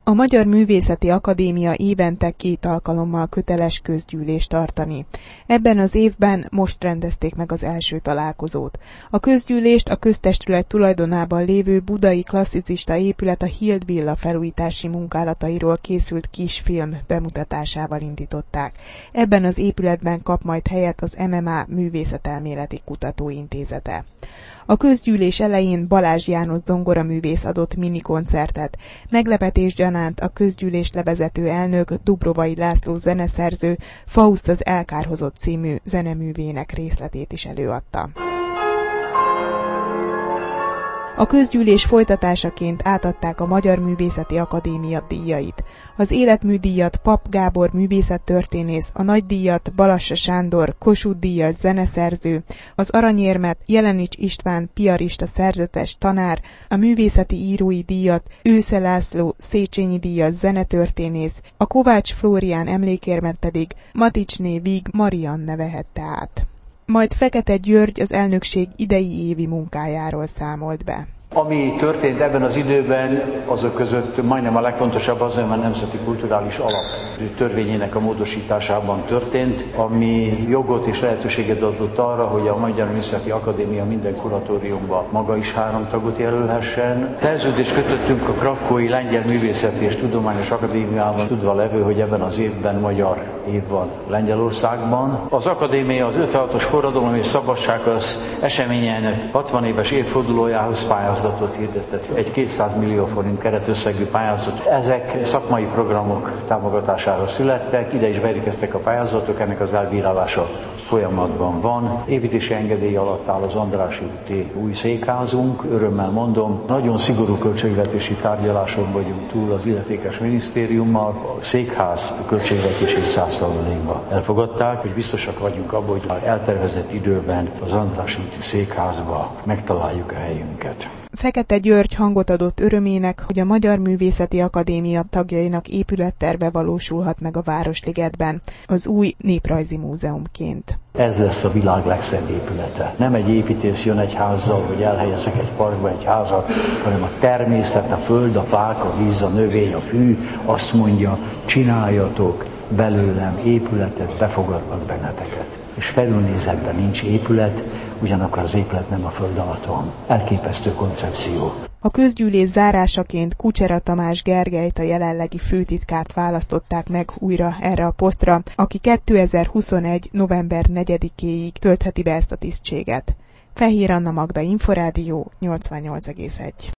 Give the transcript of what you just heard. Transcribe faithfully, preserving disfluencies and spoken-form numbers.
A Magyar Művészeti Akadémia évente két alkalommal köteles közgyűlést tartani. Ebben az évben most rendezték meg az első találkozót. A közgyűlést a köztestület tulajdonában lévő budai klasszicista épület a Hild villa felújítási munkálatairól készült kisfilm bemutatásával indították. Ebben az épületben kap majd helyet az em em á Művészetelméleti Kutatóintézete. A közgyűlés elején Balázs János zongoraművész adott minikoncertet. Meglepetés gyanánt a közgyűlést levezető elnök, Dubrovai László zeneszerző Faust az elkárhozott című zeneművének részletét is előadta. A közgyűlés folytatásaként átadták a Magyar Művészeti Akadémia díjait. Az életműdíjat Papp Gábor művészettörténész, a nagydíjat Balassa Sándor Kossuth-díjas zeneszerző, az aranyérmet Jelenics István piarista szerzetes tanár, a művészeti írói díjat Ősze László Széchenyi díjas zenetörténész, a Kovács Flórián emlékérmet pedig Maticsné Vig Marianne vehette át. Majd Fekete György az elnökség idei évi munkájáról számolt be. Ami történt ebben az időben, azok között majdnem a legfontosabb az, hogy a Nemzeti Kulturális Alap törvényének a módosításában történt, ami jogot és lehetőséget adott arra, hogy a Magyar Művészeti Akadémia minden kuratóriumban maga is három tagot jelölhessen. Szerződést kötöttünk a Krakói Lengyel Művészeti és Tudományos Akadémiával, tudva levő, hogy ebben az évben magyar év van Lengyelországban. Az akadémia az ötvenhatos forradalom és szabadság az eseményeinek hatvan éves évfordulójához pályázatot hirdetett. Egy kétszáz millió forint keretösszegű pályázat. Ezek szakmai programok támogatására születtek, ide is beérkeztek a pályázatok, ennek az elbírálása folyamatban van. Építési engedély alatt áll az Andrássy úti új székházunk. Örömmel mondom, nagyon szigorú költségvetési tárgyaláson vagyunk túl az illetékes minisztériummal. A székház költségvetési száz százalékban elfogadták, hogy biztosak vagyunk abban, hogy már eltervezett időben az Andrássy úti székházba megtaláljuk a helyünket. Fekete György hangot adott örömének, hogy a Magyar Művészeti Akadémia tagjainak épületterve valósulhat meg a Városligetben, az új néprajzi múzeumként. Ez lesz a világ legszebb épülete. Nem egy építész jön egy házzal, hogy elhelyezek egy parkba egy házat, hanem a természet, a föld, a fák, a víz, a növény, a fű azt mondja, csináljatok belőlem épületet, befogadnak benneteket. És felülnézetben nincs épület, ugyanakkor az épület nem a föld alatt van. Elképesztő koncepció. A közgyűlés zárásaként Kucsera Tamás Gergelyt, a jelenlegi főtitkárt választották meg újra erre a posztra, aki kétezer-huszonegy. november negyedikéig töltheti be ezt a tisztséget. Fehér Anna Magda, Inforádió, nyolcvannyolc egész egy.